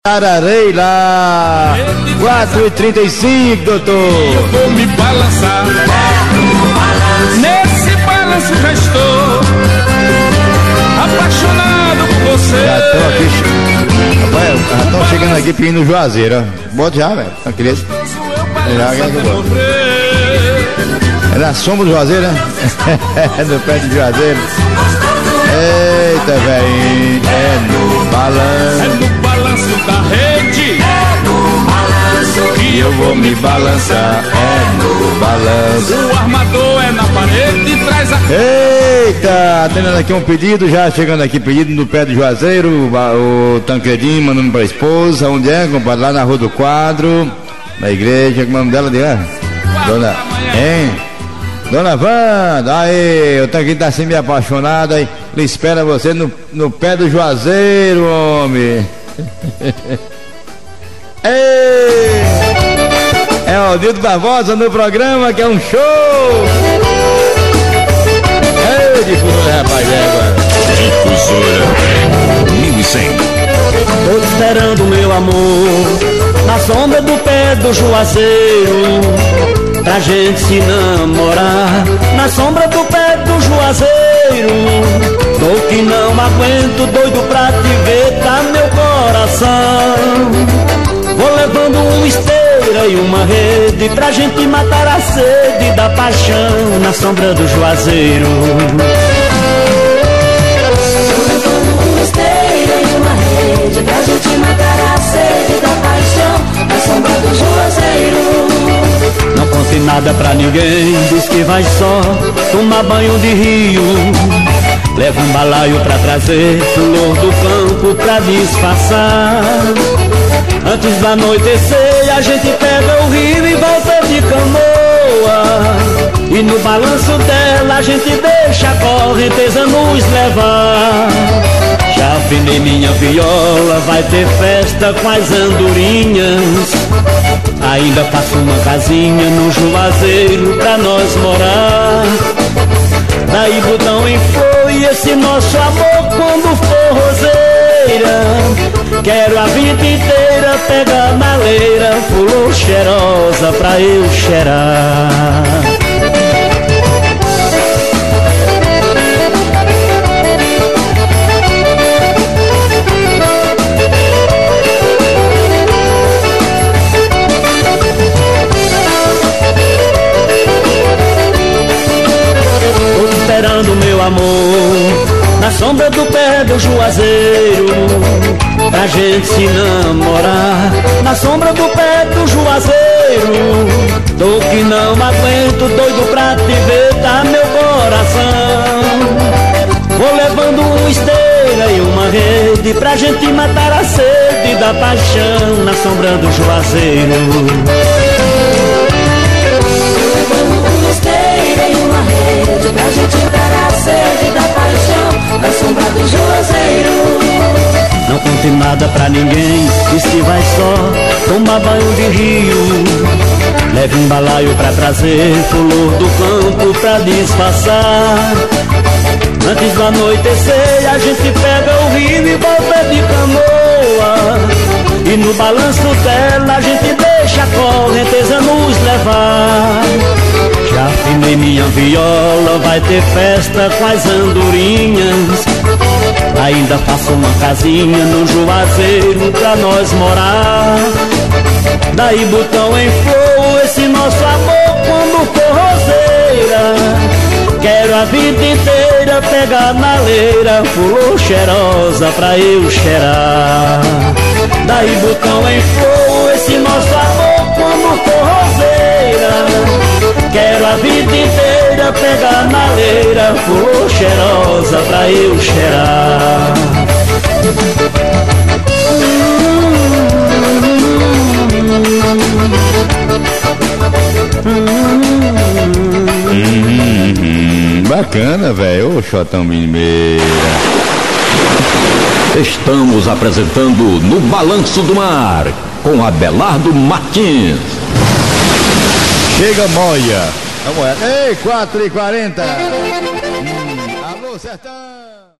Ararei lá, 4h35, doutor. Eu vou me balançar. Nesse balanço já estou apaixonado por você. Já tô aqui, rapaz, já estão chegando aqui pedindo Juazeiro, ó. Bota já, velho, a criança. Já, que eu boto. É na sombra do Juazeiro, né? No pé do Juazeiro. Eita, velho, é no balanço. É no balanço da rede. É no balanço que eu vou me balançar. É no balanço. O armador é na parede e traz a... Eita, atendendo aqui um pedido, já chegando aqui pedido no pé do Juazeiro, o Tancredinho mandando pra esposa. Onde é, compadre? Lá na Rua do Quadro, na igreja, como é o nome dela de lá? Dona, hein? Dona Wanda, aí, o Tancredinho tá assim meio apaixonado aí. Ele espera você no pé do Juazeiro, homem. Ei! É o Nildo Barbosa no programa, que é um show. Ei, difusora, rapaz, Difusora 1100. Tô esperando meu amor na sombra do pé do Juazeiro, pra gente se namorar. Na sombra do pé do Juazeiro, tô que não aguento, doido pra te ver, tá meu coração. Vou levando uma esteira e uma rede pra gente matar a sede da paixão na sombra do Juazeiro. Vou levando uma esteira e uma rede pra gente matar a sede da paixão na sombra do Juazeiro. Não conte nada pra ninguém, diz que vai só tomar banho de rio. Leva um balaio pra trazer flor do campo pra disfarçar. Antes do anoitecer a gente pega o rio e volta de canoa. E no balanço dela a gente deixa a correnteza nos levar. Já afinei minha viola, vai ter festa com as andorinhas. Ainda faço uma casinha no Juazeiro pra nós morar. Daí botão em flor e esse nosso amor quando for roseira. Quero a vida inteira pegar na leira, flor cheirosa pra eu cheirar. Esperando meu amor na sombra do pé do Juazeiro, pra gente se namorar. Na sombra do pé do Juazeiro, tô que não aguento, doido pra te ver, tá meu coração. Vou levando uma esteira e uma rede pra gente matar a sede da paixão na sombra do Juazeiro. Pra gente dar a sede da paixão na sombra do Juazeiro. Não conte nada pra ninguém, diz que vai só tomar banho de rio. Leve um balaio pra trazer flor do campo pra disfarçar. Antes do anoitecer a gente pega o rio e volta de canoa. E no balanço dela a gente deixa a correnteza nos levar. Já afinei minha viola, vai ter festa com as andorinhas. Ainda faço uma casinha no Juazeiro pra nós morar. Daí botão em flor esse nosso amor quando for roseira. Quero a vida inteira pegar na leira, flor cheirosa pra eu cheirar. Daí botão em flor esse nosso amor quando for roseira. Quero a vida inteira pegar na leira, flor cheirosa pra eu cheirar. Bacana, velho. Ô, Xotão Mineira. Estamos apresentando No Balanço do Mar, com Abelardo Martins. Chega, Moia. Vamos lá. Ei, 4h40. Alô, Sertão.